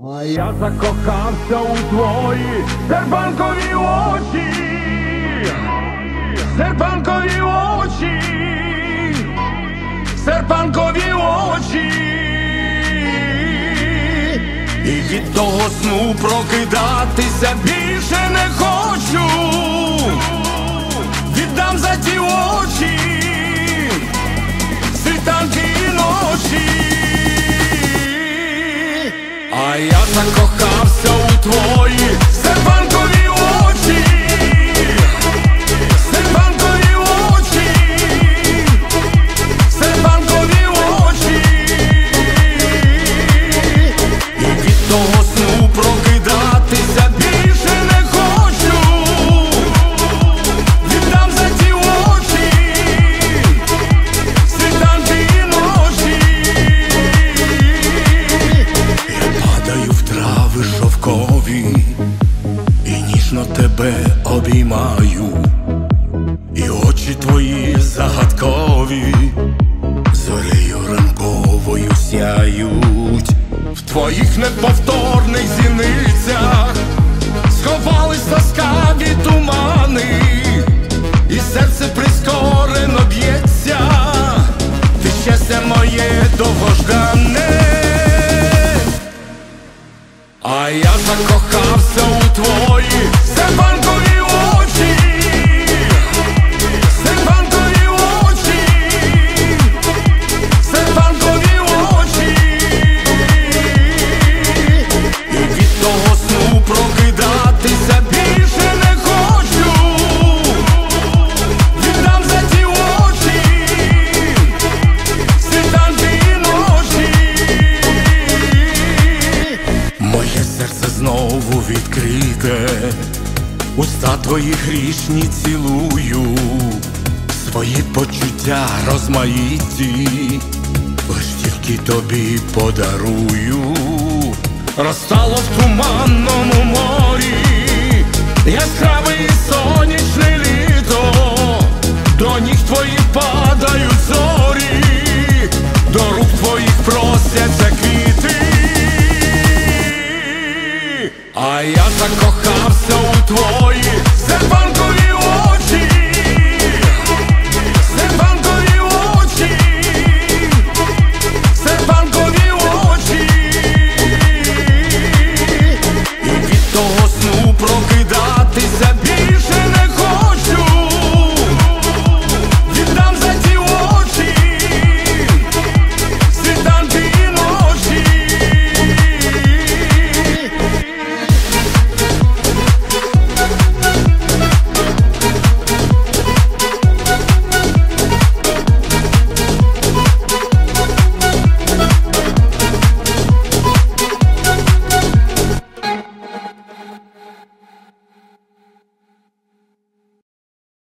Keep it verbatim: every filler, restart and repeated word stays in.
А я закохався у твої серпанкові очі, серпанкові очі, серпанкові очі. І від того сну прокидатися більше не хочу. Віддам за ті очі світанки і ночі. А я закохався у твої серпанкові очі, серпанкові очі, серпанкові очі. І від того сну прокидатися більше не хочу. Віддам за ті очі світанки і ночі. Я падаю в трави шовкові і ніжно тебе обіймаю, і очі твої загадкові зорею ранковою сяють. В твоїх неповторних зіницях сховались ласкаві тумани, і серце прискорено б'ється. Ти щастя моє довгождане. А я закохався у твої серпанкові очі, серпанкові очі, серпанкові очі. І від того сну прокидатися більше не хочу. Віддам за ті очі світанки і ночі. Моє серце знову відкрите, уста твої грішні цілую, свої почуття розмаїті лиш тільки тобі подарую. Розтало в туманному морі яскраве і сонячне літо, до ніг твоїх падають зорі, до рук твоїх просяться квіти. А я закохався у твої серпанкові